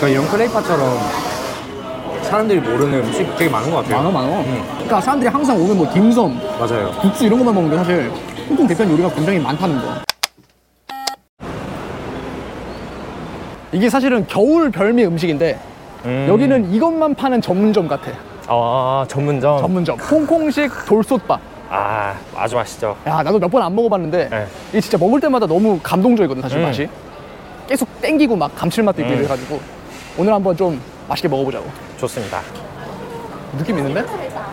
그러니까 이런 크레이파처럼 사람들이 모르는 음식 되게 많은 것 같아요. 많아. 그러니까 사람들이 항상 오면 뭐 딤섬, 맞아요. 국수 이런 것만 먹는데 사실 홍콩 대표 요리가 굉장히 많다는 거. 이게 사실은 겨울 별미 음식인데 여기는 이것만 파는 전문점 같아. 아, 전문점. 홍콩식 돌솥밥. 아, 아주 맛있죠. 야, 나도 몇 번 안 먹어봤는데 네. 이게 진짜 먹을 때마다 너무 감동적이거든 사실 맛이. 계속 땡기고 막 감칠맛도 있고 이래가지고 오늘 한번 좀 맛있게 먹어보자고. 좋습니다. 느낌 있는데?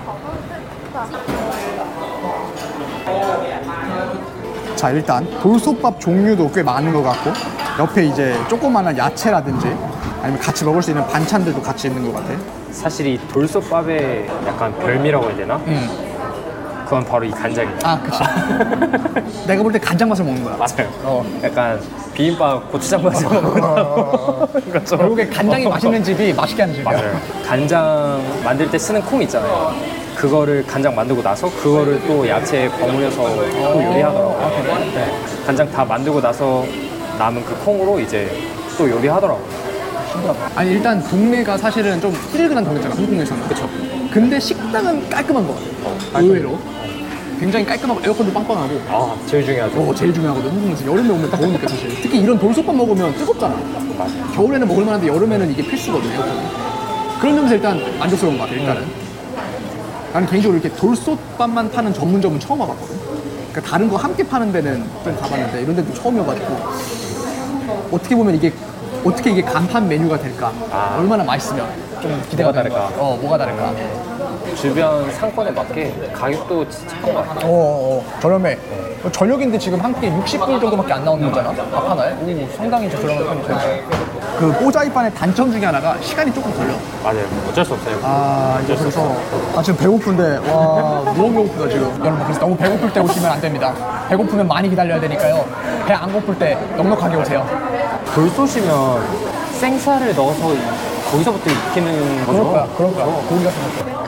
자, 일단 돌솥밥 종류도 꽤 많은 것 같고 옆에 이제 조그마한 야채라든지 아니면 같이 먹을 수 있는 반찬들도 같이 있는 것 같아. 사실 이 돌솥밥의 약간 별미라고 해야 되나? 그건 바로 이 간장이에요. 아, 그치. 내가 볼 때 간장 맛을 먹는 거야. 맞아요. 약간 비빔밥 고추장 맛을 먹는 것처럼. 결국에 간장이 맛있는 집이 맛있게 하는 집이야. 맞아요. 간장 만들 때 쓰는 콩 있잖아요. 그거를 간장 만들고 나서 그거를 또 야채에 버무려서 또 요리하더라고요. 네. 간장 다 만들고 나서 남은 그 콩으로 이제 또 요리하더라고요. 아니, 일단 동네가 사실은 좀 흐릿한 동네잖아, 홍콩에서는. 그쵸. 근데 식당은 깔끔한 거 같아. 의외로. 굉장히 깔끔하고 에어컨도 빵빵하고. 아, 제일 중요하죠. 제일 중요하거든, 홍콩에서. 여름에 오면 더우니까 사실. 특히 이런 돌솥밥 먹으면 뜨겁잖아. 맞아요. 겨울에는 먹을 만한데 여름에는 이게 필수거든, 에어컨이. 그런 점에서 일단 만족스러운 것 같아, 일단은. 나는 개인적으로 이렇게 돌솥밥만 파는 전문점은 처음 와봤거든. 그러니까 다른 거 함께 파는 데는 좀 가봤는데 이런 데도 처음이어가지고 어떻게 보면 이게 간판 메뉴가 될까? 얼마나 맛있으면 좀 기대가 뭐가 되는 거야. 다를까? 뭐가 다를까? 주변 상권에 맞게 가격도 착한 것 같아요. 저렴해. 저녁인데 지금 한 끼에 60불 정도밖에 안 나오는 거잖아? 밥 하나에? 오, 상당히 저렴한 편이죠. 그 뽀자이판의 단점 중에 하나가 시간이 조금 걸려. 맞아요. 어쩔 수 없어요. 이제 그래서 지금 배고픈데 와 너무 배고프다 지금. 여러분 그래서 너무 배고플 때 오시면 안 됩니다. 배고프면 많이 기다려야 되니까요. 배 안 고플 때 넉넉하게 오세요. 돌솥이면 생쌀을 넣어서 거기서부터 익히는 거죠? 그럴 거야. 고기 같은 거.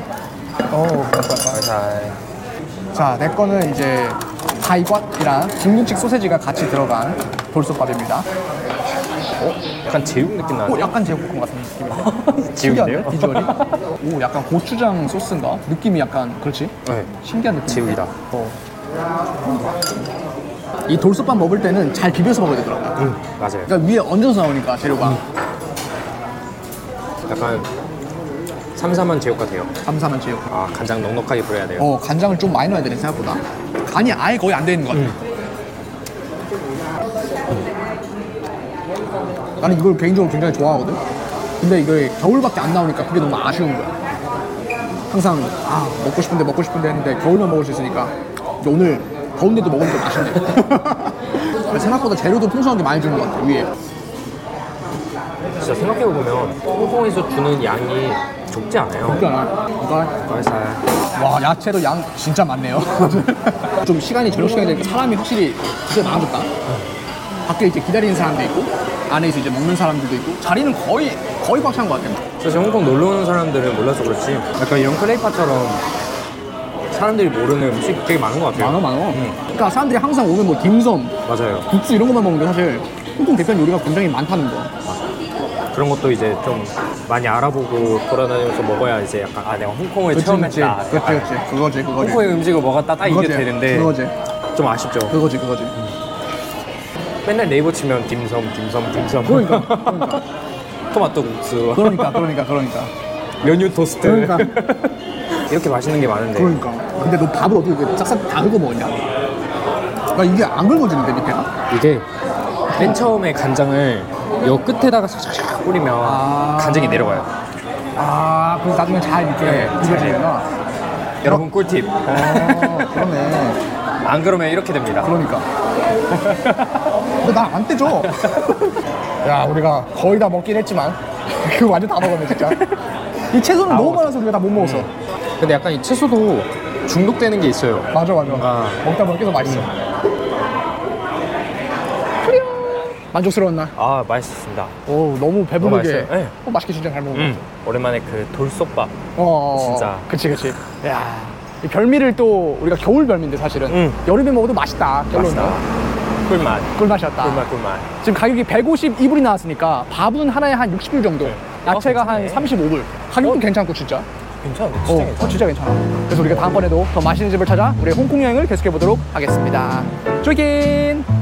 자, 내 거는 이제 가이곶이랑 중국식 소세지가 같이 들어간 돌솥밥입니다. 약간 제육 느낌 나는데? 약간 제육볶음 같은 느낌인데. 제육인데요? 비주얼이? 약간 고추장 소스인가? 느낌이 약간 그렇지? 네. 신기한 느낌. 제육이다. 이 돌솥밥 먹을 때는 잘 비벼서 먹어야 되더라고요. 맞아요. 그러니까 위에 얹어서 나오니까 재료가 약간 삼삼한 제육 같아요. 삼삼한 제육. 아, 간장 넉넉하게 뿌려야 돼요. 간장을 좀 많이 넣어야 되네 생각보다. 간이 아예 거의 안 돼 있는 것 같아. 나는 이걸 개인적으로 굉장히 좋아하거든. 근데 이게 겨울밖에 안 나오니까 그게 너무 아쉬운 거야. 항상 먹고 싶은데 했는데 겨울만 먹을 수 있으니까 오늘 더운데도 먹으니까 맛있네. 생각보다 재료도 풍성한 게 많이 주는 것 같아 위에. 진짜 생각해보면 홍콩에서 주는 양이 적지 않아요. 와, 야채도 양 진짜 많네요. 좀 저녁 시간이 되니까 사람이 확실히 진짜 많아졌다. 밖에 이제 기다리는 사람도 있고 안에서 이제 먹는 사람들도 있고 자리는 거의 꽉 찬 것 같아요. 사실 홍콩 놀러 오는 사람들은 몰라서 그렇지 약간 이런 크레이파처럼 사람들이 모르는 음식 되게 많은 것 같아요. 많아. 그러니까 사람들이 항상 오면 뭐 딤섬, 맞아요. 국수 이런 것만 먹는데 사실 홍콩 대표 요리가 굉장히 많다는 거. 그런 것도 이제 좀 많이 알아보고 돌아다니면서 먹어야 이제 약간 내가 홍콩을 체험했다. 그거지. 홍콩의 음식을 먹었다 딱 이게 되는데 그거지. 좀 아쉽죠. 그거지. 맨날 네이버 치면 딤섬. 그러니까. 토마토 국수. 그러니까. 메뉴 토스트. 그러니까. 이렇게 맛있는 게 많은데. 그러니까. 근데 너 밥을 어떻게 싹싹 다 긁어 먹었냐? 나 이게 안 긁어지는데 밑에가? 이게 맨 처음에 간장을 요 끝에다가 샥샥 뿌리면 간장이 내려가요. 그래서 나중에 잘 밑에 비벼지구나. 여러분 꿀팁. 그러네. 안 그러면 이렇게 됩니다. 그러니까. 근데 나 안 떼줘. 야, 우리가 거의 다 먹긴 했지만 그거 완전 다 먹었네 진짜. 이 채소는 너무 많아서 우리가 다 못 먹었어. 근데 약간 이 채소도 중독되는 게 있어요. 맞아. 먹다 보면 계속 맛있어. 만족스러웠나? 맛있었습니다. 너무 배부르게. 네. 맛있게 진짜 잘 먹었어. 오랜만에 그 돌솥밥. 진짜. 그치. 야, 이 별미를 또 우리가 겨울 별미인데 사실은 여름에 먹어도 맛있다. 맛있다. 꿀맛. 꿀맛이었다. 꿀맛. 지금 가격이 152불이 나왔으니까 밥은 하나에 한 60불 정도. 야채가 한 괜찮네. 35불. 가격도 괜찮고 진짜. 괜찮은데? 진짜 괜찮아. 진짜 괜찮아. 그래서 우리가 다음번에도 더 맛있는 집을 찾아 우리의 홍콩 여행을 계속해 보도록 하겠습니다. 쪼긴!